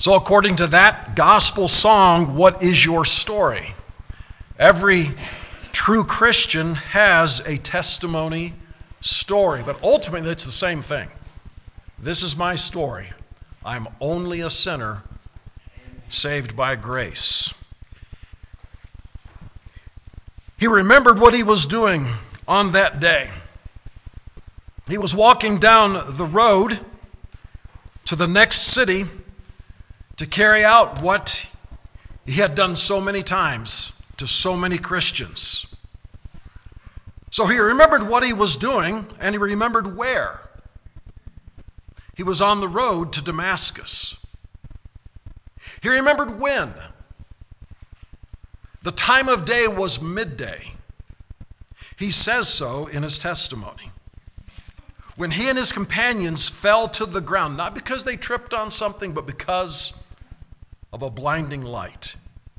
So according to that gospel song, what is your story? Every true Christian has a testimony story, but ultimately it's the same thing. This is my story. I'm only a sinner saved by grace. He remembered what he was doing on that day. He was walking down the road to the next city to carry out what he had done so many times to so many Christians. So he remembered what he was doing, and he remembered where. He was on the road to Damascus. He remembered when. The time of day was midday. He says so in his testimony. When he and his companions fell to the ground, not because they tripped on something, but because of a blinding light.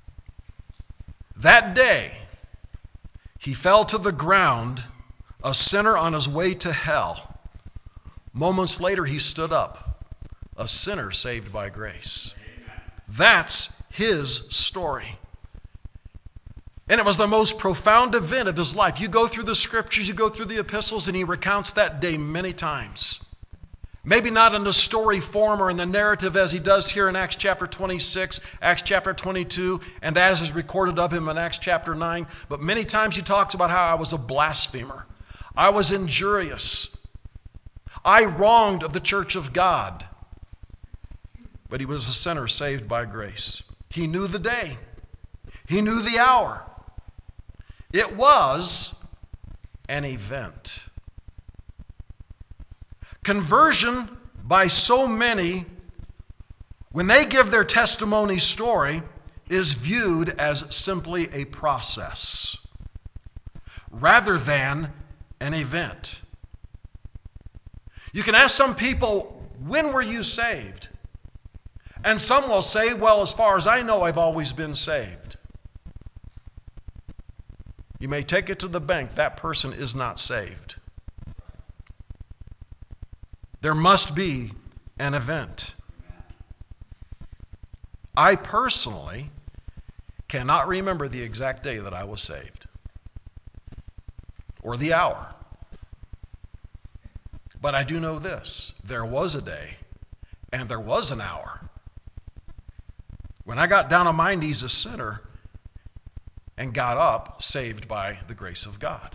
That day, he fell to the ground, a sinner on his way to hell. Moments later, he stood up, a sinner saved by grace. That's his story. And it was the most profound event of his life. You go through the scriptures, you go through the epistles, and he recounts that day many times. Maybe not in the story form or in the narrative as he does here in Acts chapter 26, Acts chapter 22, and as is recorded of him in Acts chapter 9. But many times he talks about how I was a blasphemer. I was injurious. I wronged the church of God. But he was a sinner saved by grace. He knew the day. He knew the hour. It was an event. Conversion by so many, when they give their testimony story, is viewed as simply a process rather than an event. You can ask some people, when were you saved? And some will say, well, as far as I know, I've always been saved. You may take it to the bank, that person is not saved. There must be an event. I personally cannot remember the exact day that I was saved or the hour. But I do know this. There was a day and there was an hour when I got down on my knees a sinner and got up saved by the grace of God.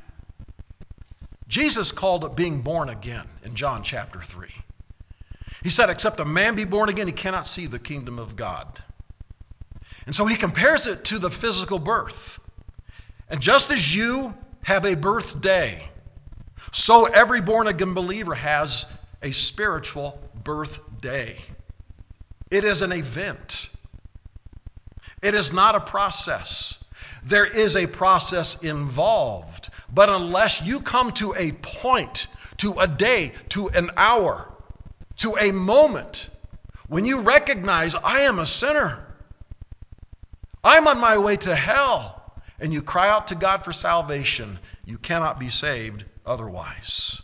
Jesus called it being born again in John chapter 3. He said, except a man be born again, he cannot see the kingdom of God. And so he compares it to the physical birth. And just as you have a birthday, so every born again believer has a spiritual birthday. It is an event. It is not a process. There is a process involved. But unless you come to a point, to a day, to an hour, to a moment, when you recognize I am a sinner, I'm on my way to hell, and you cry out to God for salvation, you cannot be saved otherwise.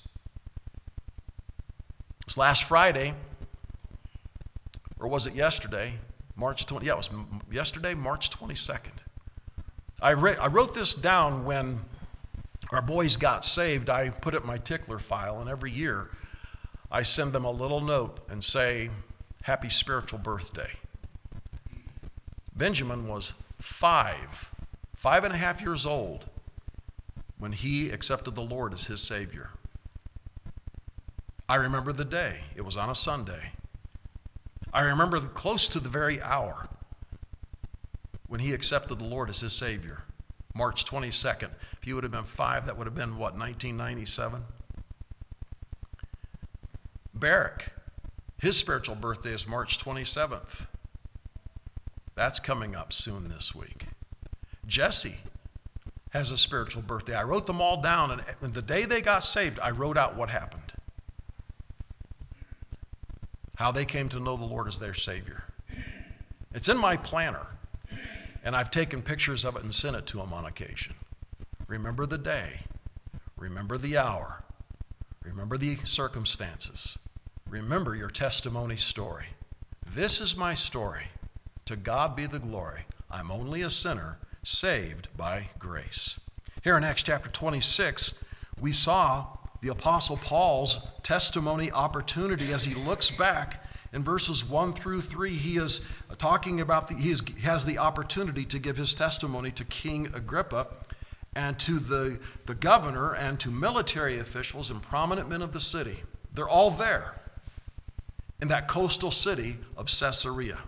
It was last Friday, or was it yesterday? March 20. Yeah, it was yesterday, March 22nd. I wrote this down when our boys got saved. I put it in my tickler file, and every year I send them a little note and say, happy spiritual birthday. Benjamin was 5.5 years old when he accepted the Lord as his Savior. I remember the day. It was on a Sunday. I remember close to the very hour when he accepted the Lord as his Savior. March 22nd. If he would have been 5, that would have been what, 1997? Barak, his spiritual birthday is March 27th. That's coming up soon this week. Jesse has a spiritual birthday. I wrote them all down, and the day they got saved, I wrote out what happened. How they came to know the Lord as their Savior. It's in my planner, and I've taken pictures of it and sent it to them on occasion. Remember the day. Remember the hour. Remember the circumstances. Remember your testimony story. This is my story. To God be the glory. I'm only a sinner saved by grace. Here in Acts chapter 26, we saw the Apostle Paul's testimony opportunity as he looks back. In verses 1 through 3, he is talking about, he has the opportunity to give his testimony to King Agrippa and to the governor and to military officials and prominent men of the city. They're all there in that coastal city of Caesarea.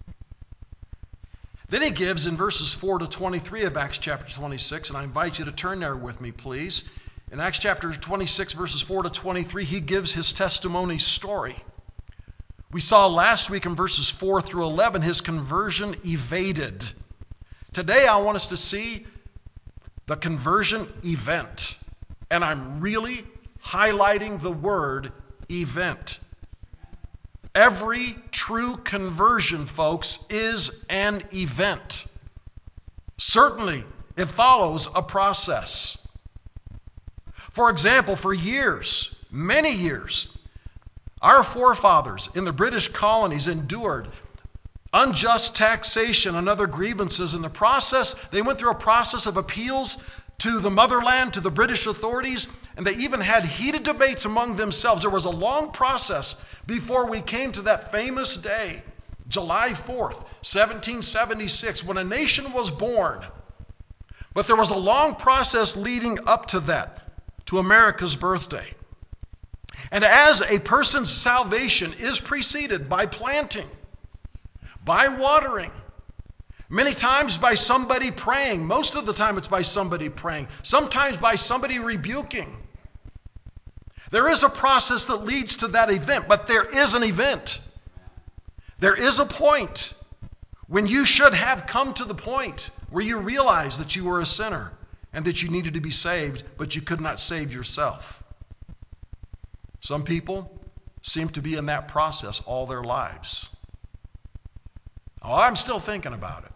Then he gives in verses 4 to 23 of Acts chapter 26, and I invite you to turn there with me, please. In Acts chapter 26, verses 4 to 23, he gives his testimony story. We saw last week in verses 4 through 11 his conversion evaded. Today I want us to see the conversion event. And I'm really highlighting the word event. Every true conversion, folks, is an event. Certainly, it follows a process. For example, for years, many years, our forefathers in the British colonies endured unjust taxation and other grievances. In the process, they went through a process of appeals to the motherland, to the British authorities, and they even had heated debates among themselves. There was a long process before we came to that famous day, July 4th, 1776, when a nation was born. But there was a long process leading up to that, to America's birthday. And as a person's salvation is preceded by planting, by watering, many times by somebody praying, most of the time it's by somebody praying, sometimes by somebody rebuking. There is a process that leads to that event, but there is an event. There is a point when you should have come to the point where you realize that you were a sinner and that you needed to be saved, but you could not save yourself. Some people seem to be in that process all their lives. Oh, I'm still thinking about it.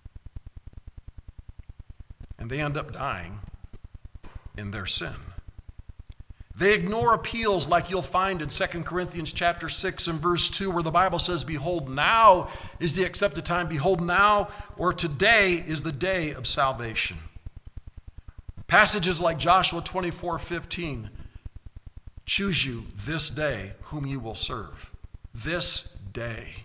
And they end up dying in their sin. They ignore appeals like you'll find in 2 Corinthians chapter 6 and verse 2, where the Bible says, "Behold, now is the accepted time. Behold, now," or "today is the day of salvation." Passages like Joshua 24:15, "Choose you this day whom you will serve." This day.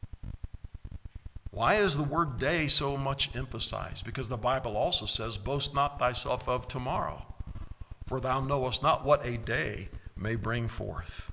Why is the word day so much emphasized? Because the Bible also says, "Boast not thyself of tomorrow, for thou knowest not what a day may bring forth."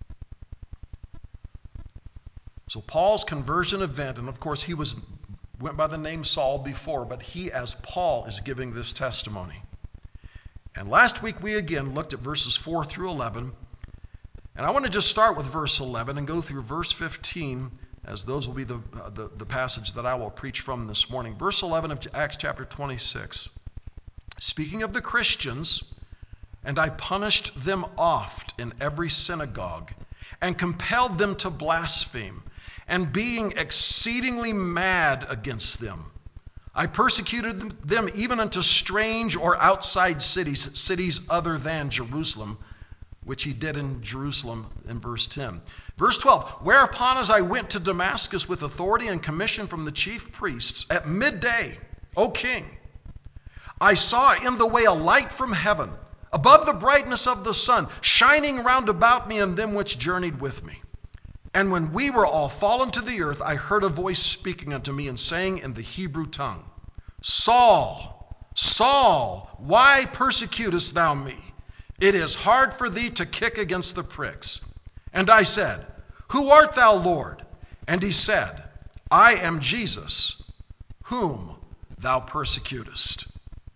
So Paul's conversion event, and of course he went by the name Saul before, but he as Paul is giving this testimony. And last week we again looked at verses 4 through 11. And I want to just start with verse 11 and go through verse 15, as those will be the passage that I will preach from this morning. Verse 11 of Acts chapter 26. "Speaking of the Christians, and I punished them oft in every synagogue, and compelled them to blaspheme, and being exceedingly mad against them, I persecuted them even unto strange or outside cities other than Jerusalem," which he did in Jerusalem in verse 10. Verse 12, "Whereupon as I went to Damascus with authority and commission from the chief priests at midday, O king, I saw in the way a light from heaven, above the brightness of the sun, shining round about me and them which journeyed with me. And when we were all fallen to the earth, I heard a voice speaking unto me and saying in the Hebrew tongue, Saul, Saul, why persecutest thou me? It is hard for thee to kick against the pricks. And I said, Who art thou, Lord? And he said, I am Jesus, whom thou persecutest."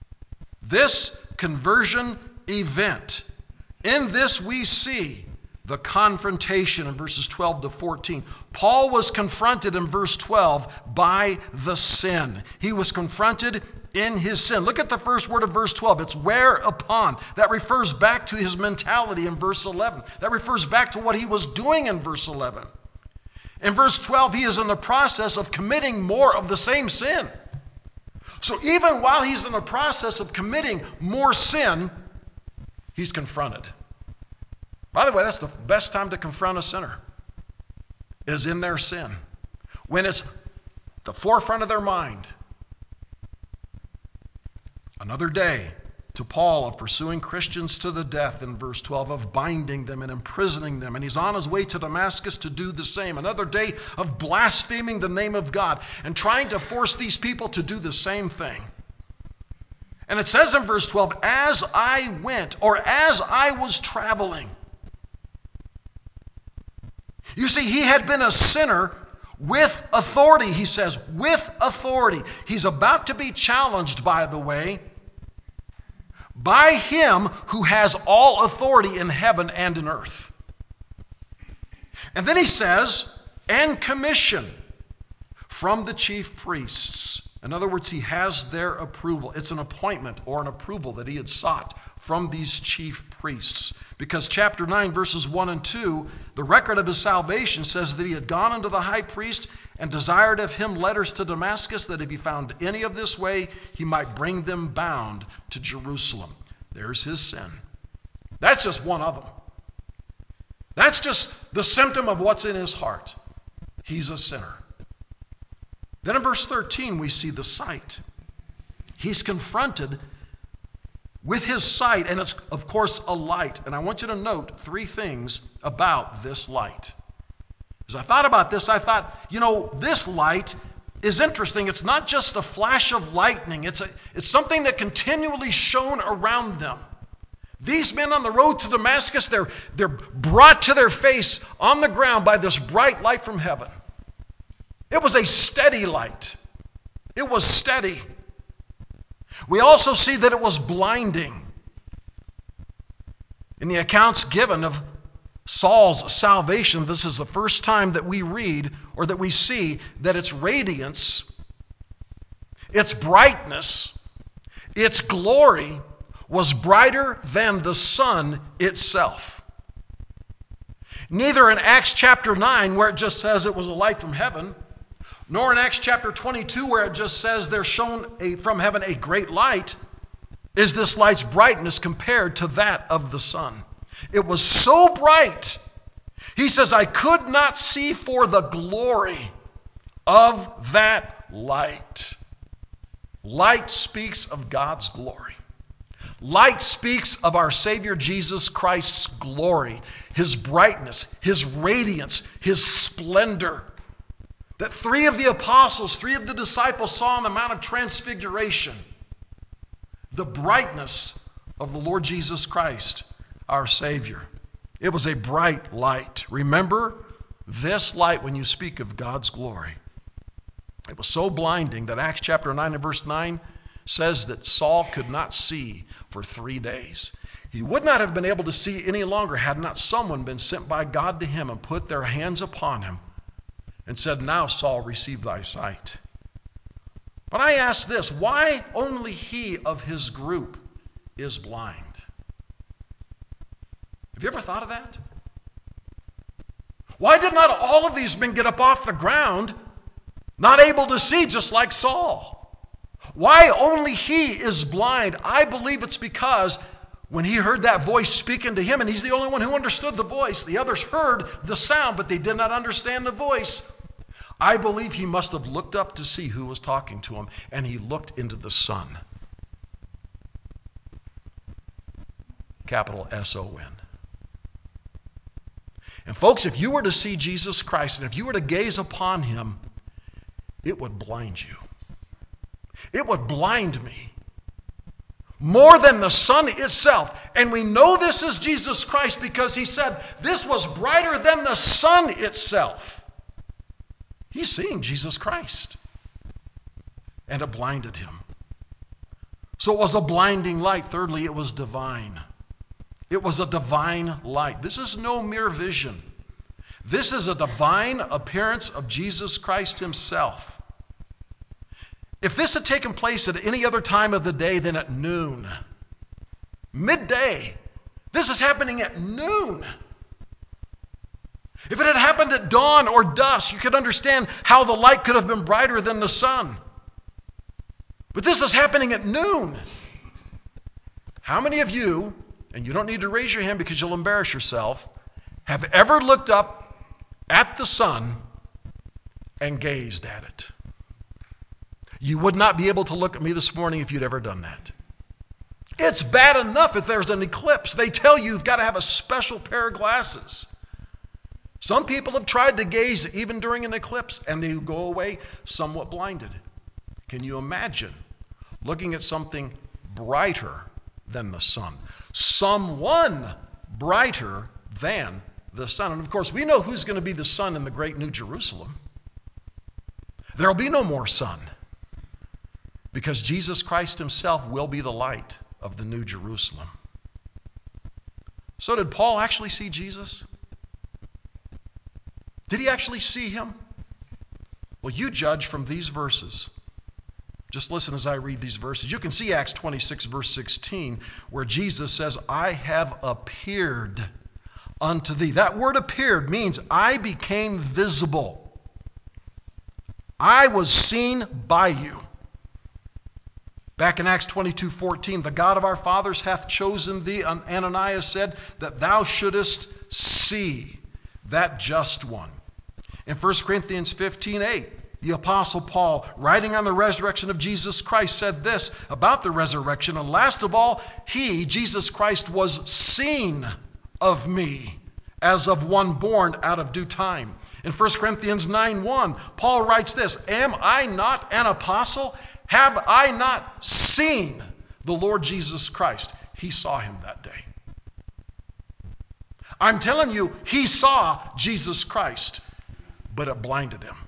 This conversion event, in this we see the confrontation in verses 12 to 14. Paul was confronted in verse 12 by the sin. He was confronted in his sin. Look at the first word of verse 12. It's whereupon. That refers back to his mentality in verse 11. That refers back to what he was doing in verse 11. In verse 12, he is in the process of committing more of the same sin. So even while he's in the process of committing more sin, he's confronted. By the way, that's the best time to confront a sinner. is in their sin, when it's the forefront of their mind. Another day to Paul of pursuing Christians to the death in verse 12, of binding them and imprisoning them. And he's on his way to Damascus to do the same. Another day of blaspheming the name of God and trying to force these people to do the same thing. And it says in verse 12, as I went, or as I was traveling. You see, he had been a sinner with authority, he says, with authority. He's about to be challenged, by the way, by him who has all authority in heaven and in earth. And then he says, and commission from the chief priests. In other words, he has their approval. It's an appointment or an approval that he had sought from these chief priests. Because chapter 9, verses 1 and 2, the record of his salvation says that he had gone unto the high priest and desired of him letters to Damascus, that if he found any of this way, he might bring them bound to Jerusalem. There's his sin. That's just one of them. That's just the symptom of what's in his heart. He's a sinner. Then in verse 13, we see the sight. He's confronted with his sight, and it's, of course, a light. And I want you to note three things about this light. As I thought about this, I thought, this light is interesting. It's not just a flash of lightning. It's something that continually shone around them. These men on the road to Damascus, they're brought to their face on the ground by this bright light from heaven. It was a steady light. It was steady. We also see that it was blinding. In the accounts given of Saul's salvation, this is the first time that we read or that we see that its radiance, its brightness, its glory was brighter than the sun itself. Neither in Acts chapter 9, where it just says it was a light from heaven, nor in Acts chapter 22, where it just says there shone from heaven a great light, is this light's brightness compared to that of the sun. It was so bright, he says, I could not see for the glory of that light. Light speaks of God's glory. Light speaks of our Savior Jesus Christ's glory, his brightness, his radiance, his splendor. That three of the apostles, three of the disciples saw on the Mount of Transfiguration. The brightness of the Lord Jesus Christ, our Savior. It was a bright light. Remember this light when you speak of God's glory. It was so blinding that Acts chapter 9 and verse 9 says that Saul could not see for 3 days. He would not have been able to see any longer had not someone been sent by God to him and put their hands upon him and said, now Saul, receive thy sight. But I ask this, why only he of his group is blind? Have you ever thought of that? Why did not all of these men get up off the ground, not able to see just like Saul? Why only he is blind? I believe it's because when he heard that voice speaking to him, and he's the only one who understood the voice, the others heard the sound, but they did not understand the voice. I believe he must have looked up to see who was talking to him, and he looked into the sun. Capital S-O-N. And folks, if you were to see Jesus Christ, and if you were to gaze upon him, it would blind you. It would blind me. More than the sun itself. And we know this is Jesus Christ because he said this was brighter than the sun itself. He's seeing Jesus Christ. And it blinded him. So it was a blinding light. Thirdly, it was divine. It was a divine light. This is no mere vision. This is a divine appearance of Jesus Christ himself. If this had taken place at any other time of the day than at noon, midday, this is happening at noon. If it had happened at dawn or dusk, you could understand how the light could have been brighter than the sun. But this is happening at noon. How many of you, and you don't need to raise your hand because you'll embarrass yourself, have ever looked up at the sun and gazed at it. You would not be able to look at me this morning if you'd ever done that. It's bad enough if there's an eclipse. They tell you you've got to have a special pair of glasses. Some people have tried to gaze even during an eclipse, and they go away somewhat blinded. Can you imagine looking at something brighter than the sun? Someone brighter than the sun. And of course, we know who's going to be the sun in the great New Jerusalem. There will be no more sun, because Jesus Christ himself will be the light of the New Jerusalem. So did Paul actually see Jesus? Did he actually see him? Well, you judge from these verses. Just listen as I read these verses. You can see Acts 26, verse 16, where Jesus says, I have appeared unto thee. That word appeared means I became visible. I was seen by you. Back in Acts 22:14, the God of our fathers hath chosen thee, Ananias said, that thou shouldest see that just one. In 1 Corinthians 15:8, the Apostle Paul, writing on the resurrection of Jesus Christ, said this about the resurrection, and last of all, he, Jesus Christ, was seen of me as of one born out of due time. In 1 Corinthians 9:1, Paul writes this, am I not an apostle? Have I not seen the Lord Jesus Christ? He saw him that day. I'm telling you, he saw Jesus Christ, but it blinded him.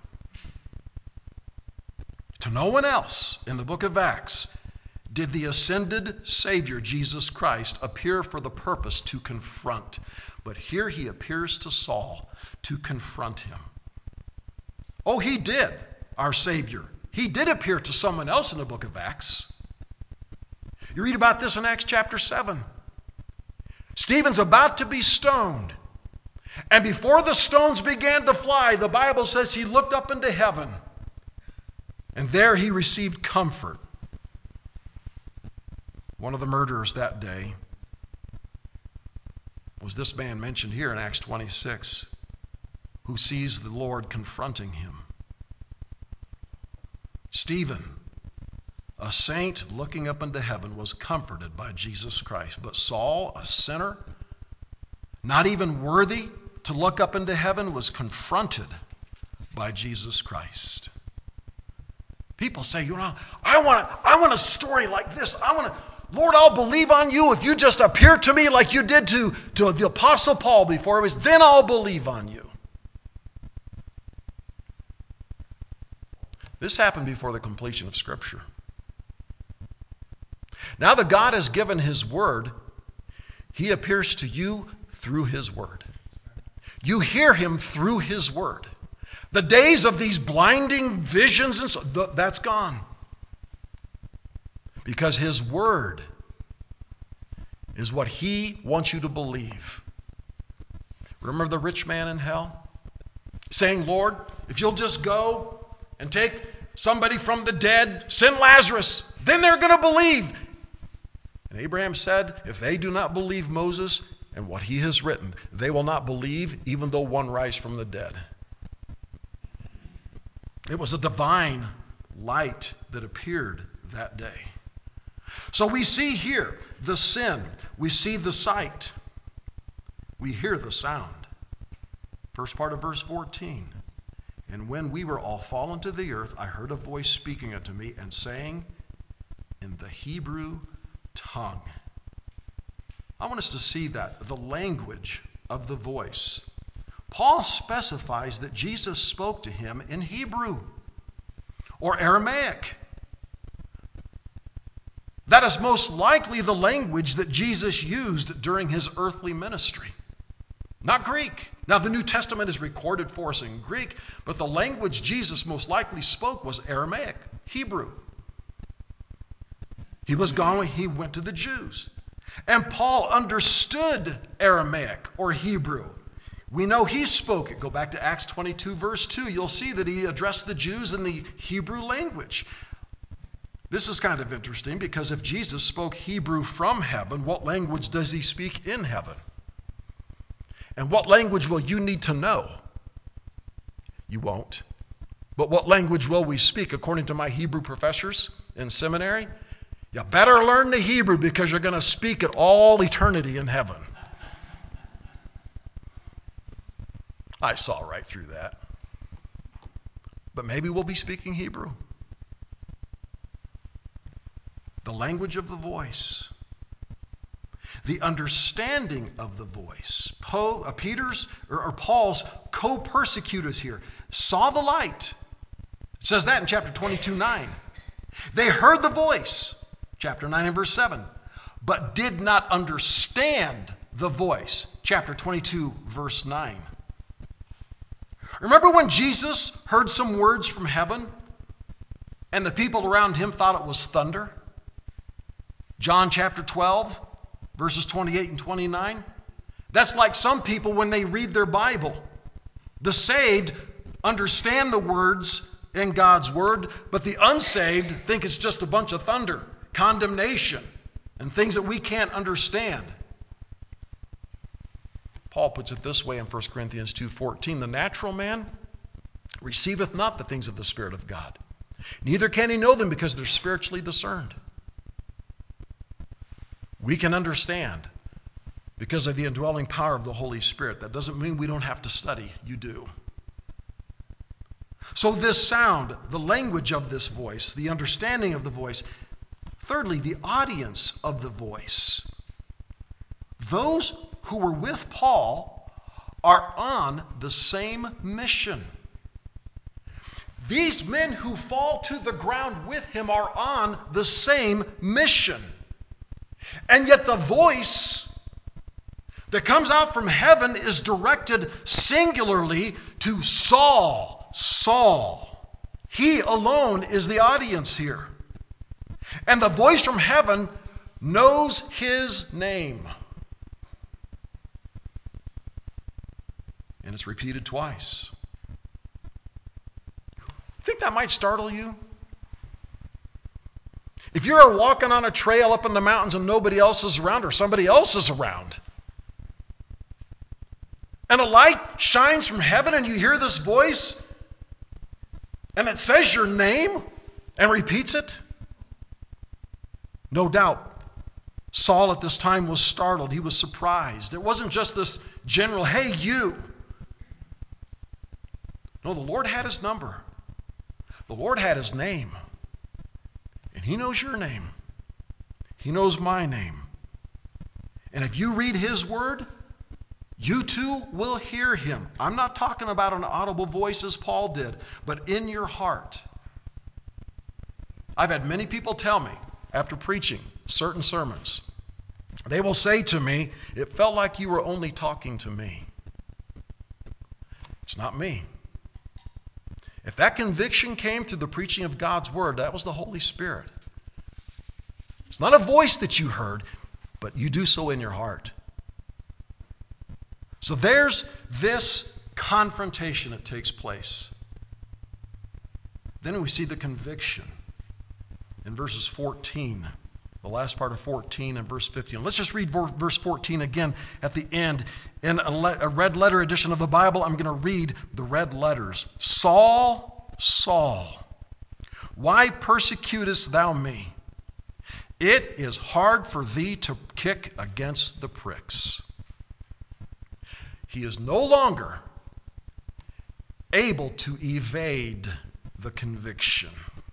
To no one else in the book of Acts did the ascended Savior, Jesus Christ, appear for the purpose to confront. But here he appears to Saul to confront him. Oh, he did, our Savior. He did appear to someone else in the book of Acts. You read about this in Acts chapter 7. Stephen's about to be stoned. And before the stones began to fly, the Bible says he looked up into heaven. And there he received comfort. One of the murderers that day was this man mentioned here in Acts 26, who sees the Lord confronting him. Stephen, a saint looking up into heaven, was comforted by Jesus Christ. But Saul, a sinner, not even worthy to look up into heaven, was confronted by Jesus Christ. People say, I want a story like this. Lord, I'll believe on you if you just appear to me like you did to the Apostle Paul before it was, then I'll believe on you. This happened before the completion of Scripture. Now that God has given his word, he appears to you through his word. You hear him through his word. The days of these blinding visions, that's gone. Because his word is what he wants you to believe. Remember the rich man in hell? Saying, Lord, if you'll just go and take somebody from the dead, send Lazarus, then they're going to believe. And Abraham said, if they do not believe Moses and what he has written, they will not believe even though one rise from the dead. It was a divine light that appeared that day. So we see here the sin, we see the sight, we hear the sound. First part of verse 14. And when we were all fallen to the earth, I heard a voice speaking unto me and saying in the Hebrew tongue. I want us to see that, the language of the voice. Paul specifies that Jesus spoke to him in Hebrew or Aramaic. That is most likely the language that Jesus used during his earthly ministry. Not Greek. Now, the New Testament is recorded for us in Greek, but the language Jesus most likely spoke was Aramaic, Hebrew. He went to the Jews. And Paul understood Aramaic or Hebrew. We know he spoke it. Go back to Acts 22, verse 2. You'll see that he addressed the Jews in the Hebrew language. This is kind of interesting because if Jesus spoke Hebrew from heaven, what language does he speak in heaven? And what language will you need to know You won't. But what language will we speak? According to my Hebrew professors in seminary, you better learn the Hebrew because you're going to speak it all eternity in heaven. I saw right through that. But maybe we'll be speaking Hebrew. The language of the voice. The understanding of the voice. Paul's co-persecutors here saw the light. It says that in chapter 22:9. They heard the voice, chapter 9 and verse 7, but did not understand the voice, chapter 22, verse 9. Remember when Jesus heard some words from heaven and the people around him thought it was thunder? John chapter 12, verses 28 and 29. That's like some people when they read their Bible. The saved understand the words in God's word, but the unsaved think it's just a bunch of thunder, condemnation, and things that we can't understand. Paul puts it this way in 1 Corinthians 2:14, the natural man receiveth not the things of the Spirit of God, neither can he know them because they're spiritually discerned. We can understand because of the indwelling power of the Holy Spirit. That doesn't mean we don't have to study. You do. So this sound, the language of this voice, the understanding of the voice. Thirdly, the audience of the voice. Those who were with Paul are on the same mission. These men who fall to the ground with him are on the same mission. And yet the voice that comes out from heaven is directed singularly to Saul. Saul. He alone is the audience here. And the voice from heaven knows his name. And it's repeated twice. Think that might startle you? If you're walking on a trail up in the mountains and nobody else is around or somebody else is around, and a light shines from heaven and you hear this voice and it says your name and repeats it, no doubt Saul at this time was startled. He was surprised. It wasn't just this general, hey, you. No, the Lord had his number. The Lord had his name. And he knows your name. He knows my name. And if you read his word, you too will hear him. I'm not talking about an audible voice as Paul did, but in your heart. I've had many people tell me after preaching certain sermons, they will say to me, it felt like you were only talking to me. It's not me. If that conviction came through the preaching of God's word, that was the Holy Spirit. It's not a voice that you heard, but you do so in your heart. So there's this confrontation that takes place. Then we see the conviction in verses 14, the last part of 14 and verse 15. Let's just read verse 14 again at the end. In a red letter edition of the Bible, I'm going to read the red letters. Saul, Saul, why persecutest thou me? It is hard for thee to kick against the pricks. He is no longer able to evade the conviction.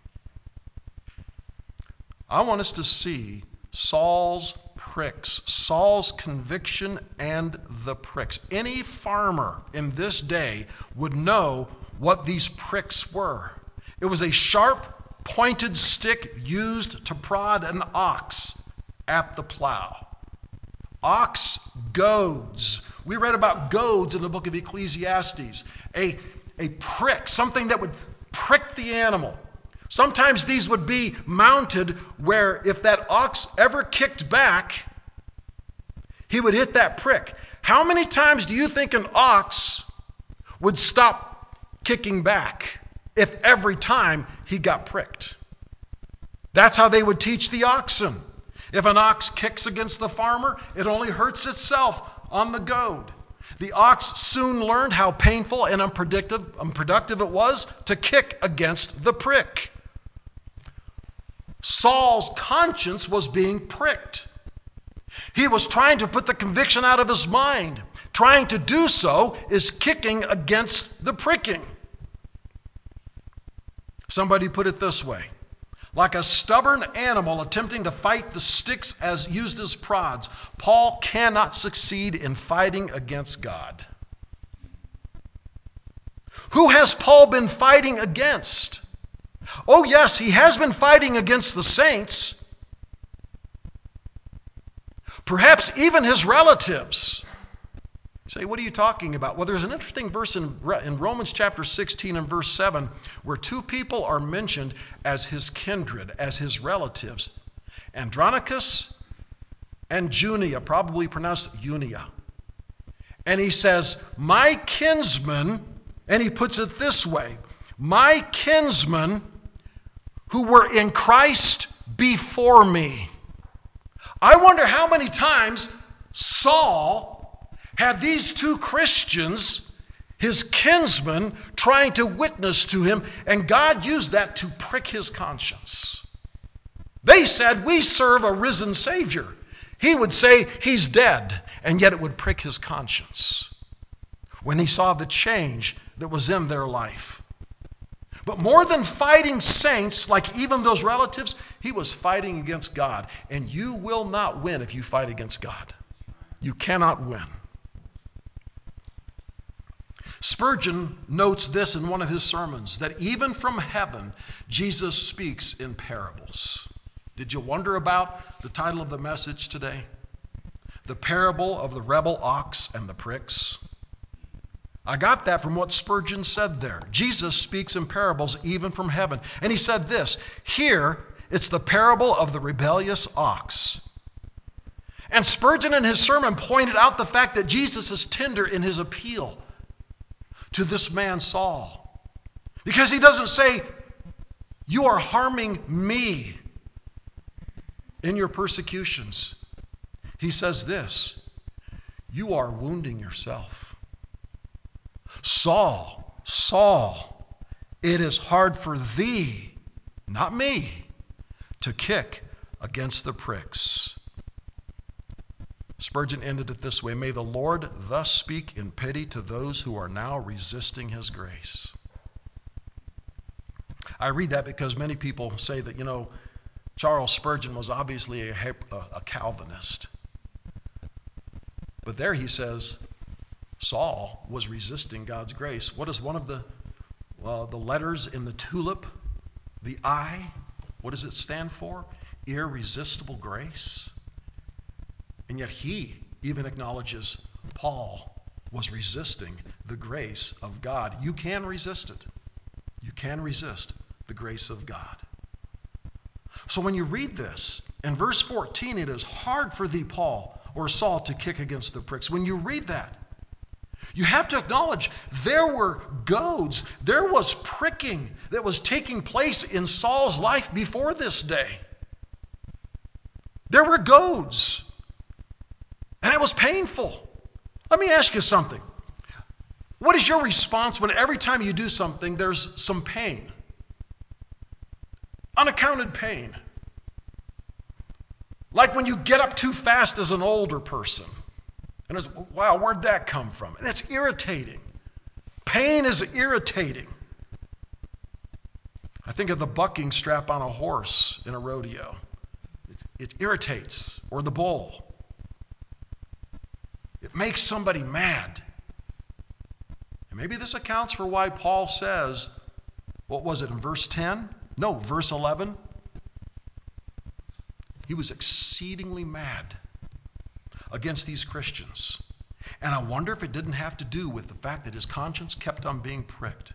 I want us to see Saul's pricks, Saul's conviction and the pricks. Any farmer in this day would know what these pricks were. It was a sharp, pointed stick used to prod an ox at the plow. Ox goads. We read about goads in the book of Ecclesiastes. A prick, something that would prick the animal. Sometimes these would be mounted where if that ox ever kicked back, he would hit that prick. How many times do you think an ox would stop kicking back if every time he got pricked? That's how they would teach the oxen. If an ox kicks against the farmer, it only hurts itself on the goad. The ox soon learned how painful and unproductive it was to kick against the prick. Saul's conscience was being pricked. He was trying to put the conviction out of his mind. Trying to do so is kicking against the pricking. Somebody put it this way: like a stubborn animal attempting to fight the sticks as used as prods, Paul cannot succeed in fighting against God. Who has Paul been fighting against? Oh yes, he has been fighting against the saints. Perhaps even his relatives. You say, what are you talking about? Well, there's an interesting verse in Romans chapter 16 and verse 7 where two people are mentioned as his kindred, as his relatives. Andronicus and Junia, probably pronounced Unia. And he says, my kinsmen, and he puts it this way, my kinsmen who were in Christ before me. I wonder how many times Saul had these two Christians, his kinsmen, trying to witness to him, and God used that to prick his conscience. They said, we serve a risen Savior. He would say he's dead, and yet it would prick his conscience when he saw the change that was in their life. But more than fighting saints, like even those relatives, he was fighting against God. And you will not win if you fight against God. You cannot win. Spurgeon notes this in one of his sermons, that even from heaven, Jesus speaks in parables. Did you wonder about the title of the message today? The parable of the rebel ox and the pricks. I got that from what Spurgeon said there. Jesus speaks in parables even from heaven. And he said this, here it's the parable of the rebellious ox. And Spurgeon in his sermon pointed out the fact that Jesus is tender in his appeal to this man Saul. Because he doesn't say, you are harming me in your persecutions. He says this, you are wounding yourself. Saul, Saul, it is hard for thee, not me, to kick against the pricks. Spurgeon ended it this way, may the Lord thus speak in pity to those who are now resisting his grace. I read that because many people say that, Charles Spurgeon was obviously a Calvinist. But there he says, Saul was resisting God's grace. What is one of the letters in the tulip, the I, what does it stand for? Irresistible grace. And yet he even acknowledges Paul was resisting the grace of God. You can resist it. You can resist the grace of God. So when you read this, in verse 14, it is hard for thee, Paul, or Saul, to kick against the pricks. When you read that, you have to acknowledge there were goads, there was pricking that was taking place in Saul's life before this day. There were goads. And it was painful. Let me ask you something. What is your response when every time you do something, there's some pain? Unaccounted pain. Like when you get up too fast as an older person. And it's, wow, where'd that come from? And it's irritating. Pain is irritating. I think of the bucking strap on a horse in a rodeo. It irritates. Or the bull. It makes somebody mad. And maybe this accounts for why Paul says, what was it in verse 10? No, verse 11. He was exceedingly mad against these Christians. And I wonder if it didn't have to do with the fact that his conscience kept on being pricked.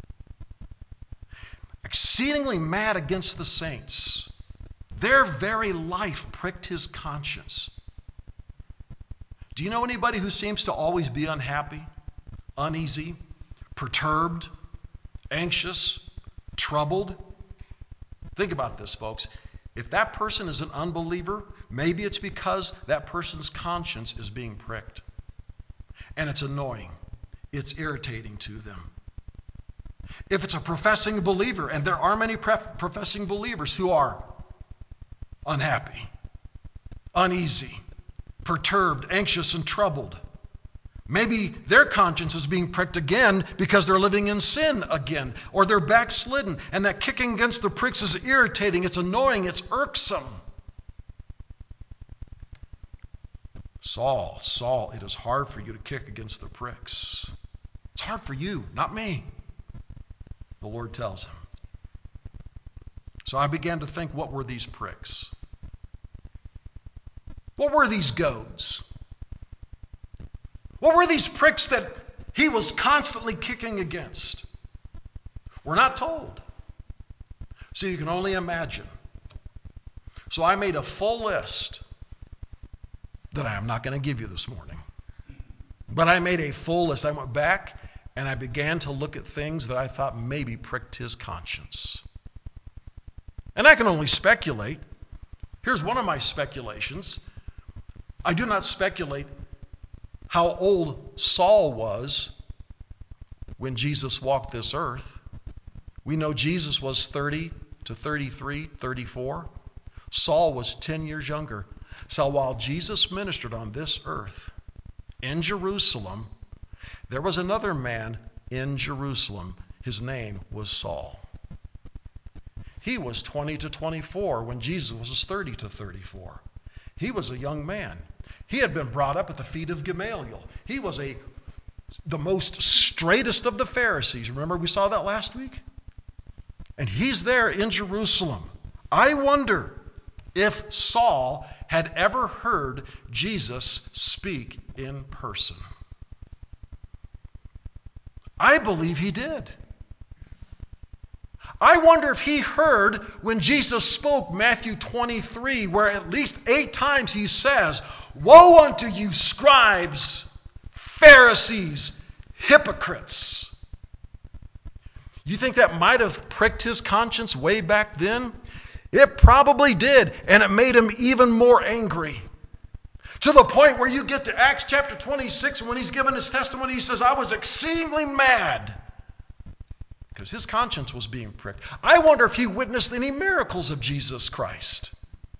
Exceedingly mad against the saints. Their very life pricked his conscience. Do you know anybody who seems to always be unhappy, uneasy, perturbed, anxious, troubled? Think about this, folks. If that person is an unbeliever, maybe it's because that person's conscience is being pricked. and it's annoying. It's irritating to them. If it's a professing believer, and there are many professing believers who are unhappy, uneasy, perturbed, anxious, and troubled. Maybe their conscience is being pricked again because they're living in sin again, or they're backslidden, and that kicking against the pricks is irritating, it's annoying, it's irksome. Saul, it is hard for you to kick against the pricks. It's hard for you, not me, the Lord tells him. So I began to think, what were these pricks? What were these goads? What were these pricks that he was constantly kicking against? We're not told. So you can only imagine. So I made a full list that I am not going to give you this morning. But I made a full list. I went back and I began to look at things that I thought maybe pricked his conscience. And I can only speculate. Here's one of my speculations. I do not speculate how old Saul was when Jesus walked this earth. We know Jesus was 30 to 33, 34. Saul was 10 years younger. So while Jesus ministered on this earth in Jerusalem, there was another man in Jerusalem. His name was Saul. He was 20 to 24 when Jesus was 30 to 34. He was a young man. He had been brought up at the feet of Gamaliel. He was the most straightest of the Pharisees. Remember we saw that last week? And he's there in Jerusalem. I wonder if Saul had ever heard Jesus speak in person. I believe he did. I wonder if he heard when Jesus spoke Matthew 23, where at least 8 times he says, "Woe unto you, scribes, Pharisees, hypocrites." You think that might have pricked his conscience way back then? It probably did, and it made him even more angry. To the point where you get to Acts chapter 26, and when he's given his testimony, he says, "I was exceedingly mad," because his conscience was being pricked. I wonder if he witnessed any miracles of Jesus Christ.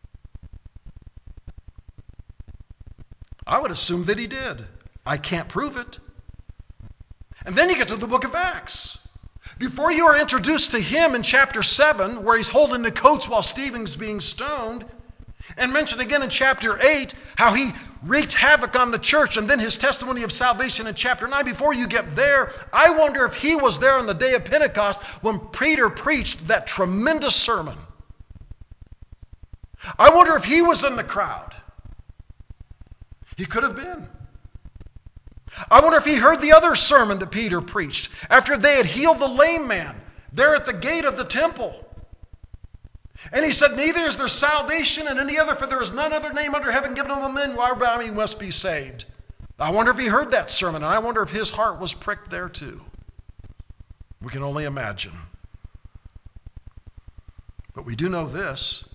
I would assume that he did. I can't prove it. And then you get to the book of Acts. Before you are introduced to him in chapter 7, where he's holding the coats while Stephen's being stoned, and mentioned again in chapter 8 how he wreaked havoc on the church, and then his testimony of salvation in chapter 9. Before you get there, I wonder if he was there on the day of Pentecost when Peter preached that tremendous sermon. I wonder if he was in the crowd. He could have been. I wonder if he heard the other sermon that Peter preached after they had healed the lame man there at the gate of the temple. And he said, "Neither is there salvation in any other, for there is none other name under heaven given among men whereby we must be saved." I wonder if he heard that sermon, and I wonder if his heart was pricked there too. We can only imagine. But we do know this.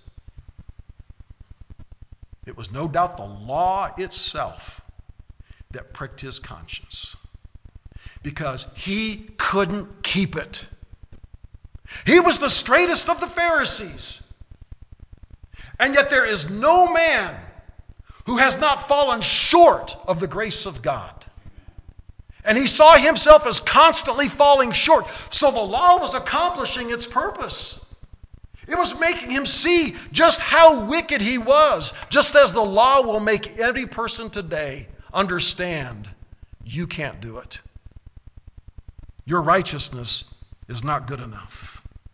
It was no doubt the law itself that pricked his conscience, because he couldn't keep it. He was the straightest of the Pharisees. And yet there is no man who has not fallen short of the grace of God. And he saw himself as constantly falling short. So the law was accomplishing its purpose. It was making him see just how wicked he was, just as the law will make every person today understand you can't do it. Your righteousness is not good enough.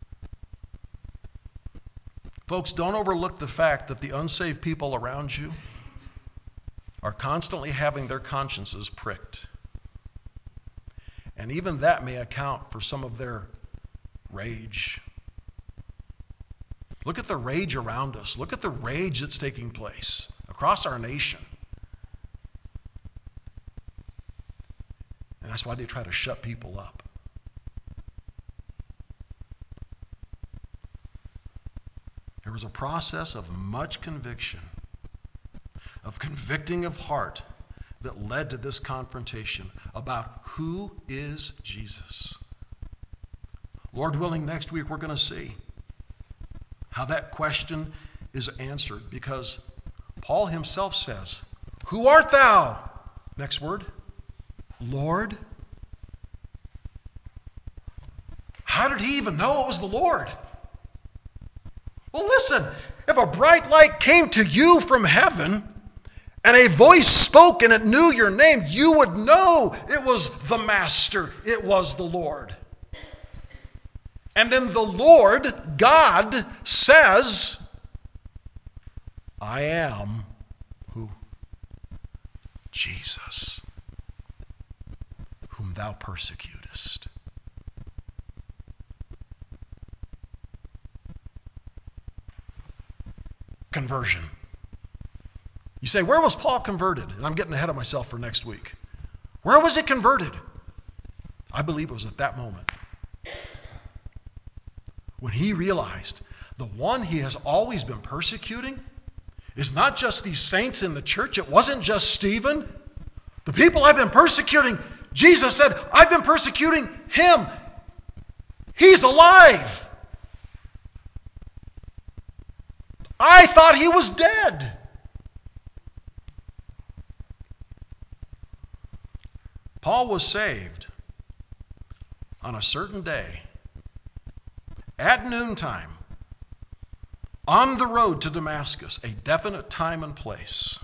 Folks, don't overlook the fact that the unsaved people around you are constantly having their consciences pricked. And even that may account for some of their rage. Look at the rage around us. Look at the rage that's taking place across our nation. And that's why they try to shut people up. There was a process of much conviction, of convicting of heart, that led to this confrontation about who is Jesus. Lord willing, next week we're going to see how that question is answered, because Paul himself says, "Who art thou?" Next word, Lord. How did he even know it was the Lord? Well, listen, if a bright light came to you from heaven and a voice spoke and it knew your name, you would know it was the Master, it was the Lord. And then the Lord, God, says, "I am who? Jesus, whom thou persecutest." Conversion. You say, where was Paul converted? And I'm getting ahead of myself for next week. Where was he converted? I believe it was at that moment, when he realized the one he has always been persecuting is not just these saints in the church. It wasn't just Stephen. The people I've been persecuting, Jesus said, I've been persecuting him. He's alive. I thought he was dead. Paul was saved on a certain day at noontime on the road to Damascus, a definite time and place.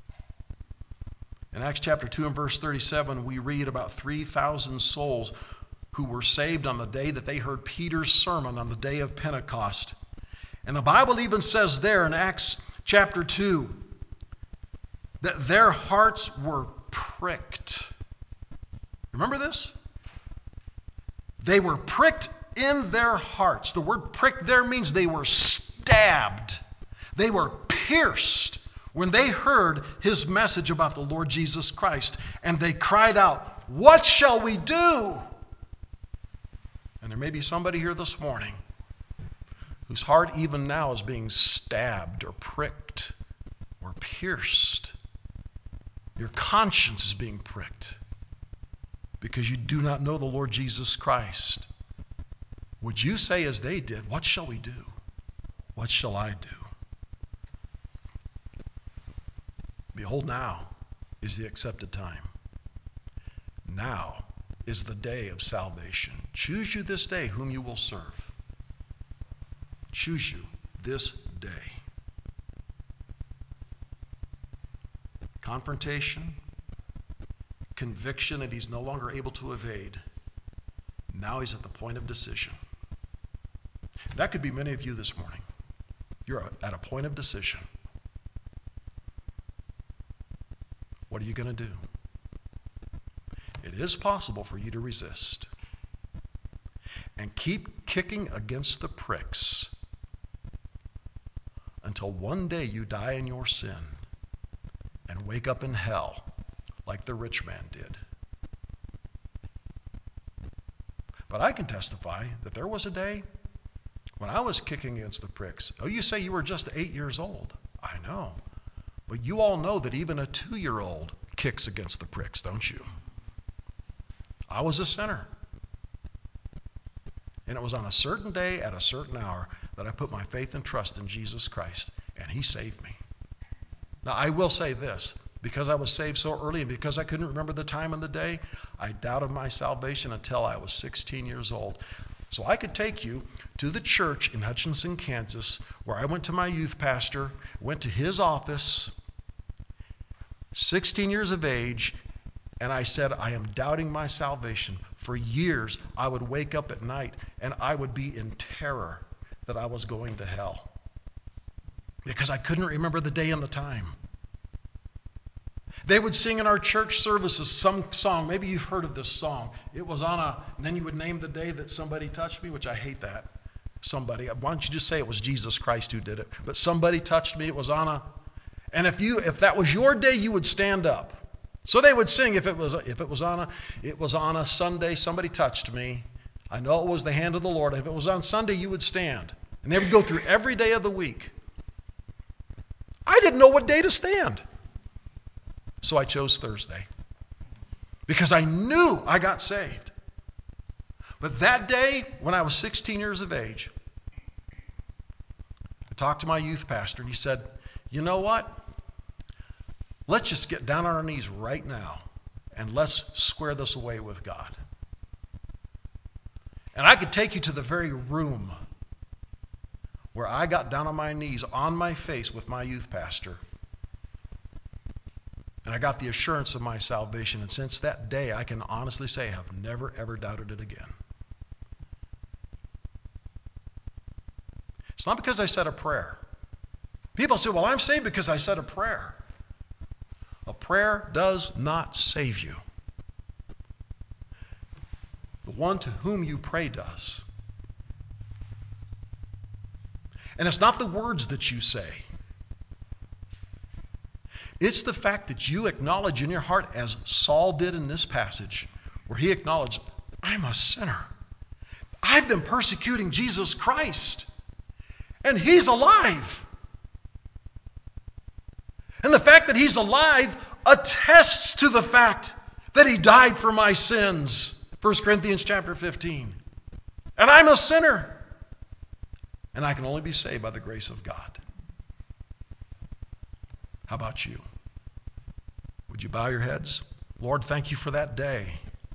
In Acts chapter 2 and verse 37, we read about 3,000 souls who were saved on the day that they heard Peter's sermon on the day of Pentecost. And the Bible even says there in Acts chapter 2 that their hearts were pricked. Remember this? They were pricked in their hearts. The word pricked there means they were stabbed. They were pierced when they heard his message about the Lord Jesus Christ. And they cried out, "What shall we do?" And there may be somebody here this morning whose heart even now is being stabbed or pricked or pierced. Your conscience is being pricked because you do not know the Lord Jesus Christ. Would you say as they did, "What shall we do? What shall I do?" Behold, now is the accepted time. Now is the day of salvation. Choose you this day whom you will serve. Choose you this day. Confrontation, conviction that he's no longer able to evade. Now he's at the point of decision. That could be many of you this morning. You're at a point of decision. What are you going to do? It is possible for you to resist and keep kicking against the pricks until one day you die in your sin and wake up in hell like the rich man did. But I can testify that there was a day when I was kicking against the pricks. Oh, you say you were just 8 years old. I know. But you all know that even a 2-year-old kicks against the pricks, don't you? I was a sinner. And it was on a certain day at a certain hour that I put my faith and trust in Jesus Christ, and he saved me. Now, I will say this. Because I was saved so early and because I couldn't remember the time and the day, I doubted my salvation until I was 16 years old. So I could take you to the church in Hutchinson, Kansas, where I went to my youth pastor, went to his office, 16 years of age, and I said, I am doubting my salvation. For years, I would wake up at night and I would be in terror that I was going to hell because I couldn't remember the day and the time. They would sing in our church services some song. Maybe you've heard of this song. It was on and then you would name the day that somebody touched me, which I hate that. Somebody. Why don't you just say it was Jesus Christ who did it? But somebody touched me. It was on and if that was your day, you would stand up. So they would sing if it was on a Sunday, somebody touched me. I know it was the hand of the Lord. If it was on Sunday, you would stand. And they would go through every day of the week. I didn't know what day to stand. So I chose Thursday because I knew I got saved. But that day, when I was 16 years of age, I talked to my youth pastor, and he said, you know what? Let's just get down on our knees right now, and let's square this away with God. And I could take you to the very room where I got down on my knees, on my face with my youth pastor, and I got the assurance of my salvation. And since that day, I can honestly say I have never, ever doubted it again. It's not because I said a prayer. People say, well, I'm saved because I said a prayer. A prayer does not save you. The one to whom you pray does. And it's not the words that you say. It's the fact that you acknowledge in your heart, as Saul did in this passage, where he acknowledged, I'm a sinner. I've been persecuting Jesus Christ, and he's alive. And the fact that he's alive attests to the fact that he died for my sins. 1 Corinthians chapter 15. And I'm a sinner. And I can only be saved by the grace of God. How about you? Would you bow your heads? Lord, thank you for that day,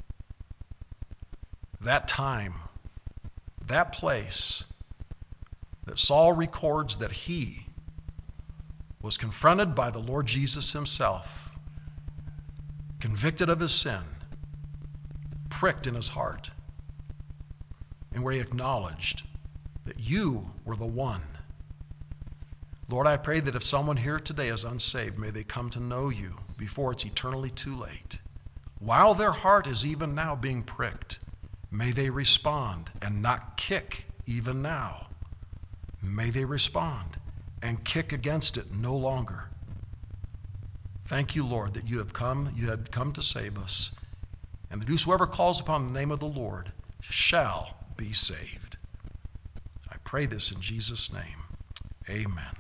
that time, that place that Saul records that he was confronted by the Lord Jesus himself, convicted of his sin, pricked in his heart, and where he acknowledged that you were the one. Lord, I pray that if someone here today is unsaved, may they come to know you before it's eternally too late. While their heart is even now being pricked, may they respond and not kick even now. May they respond and kick against it no longer. Thank you, Lord, that you had come to save us, and that whosoever calls upon the name of the Lord shall be saved. I pray this in Jesus' name. Amen.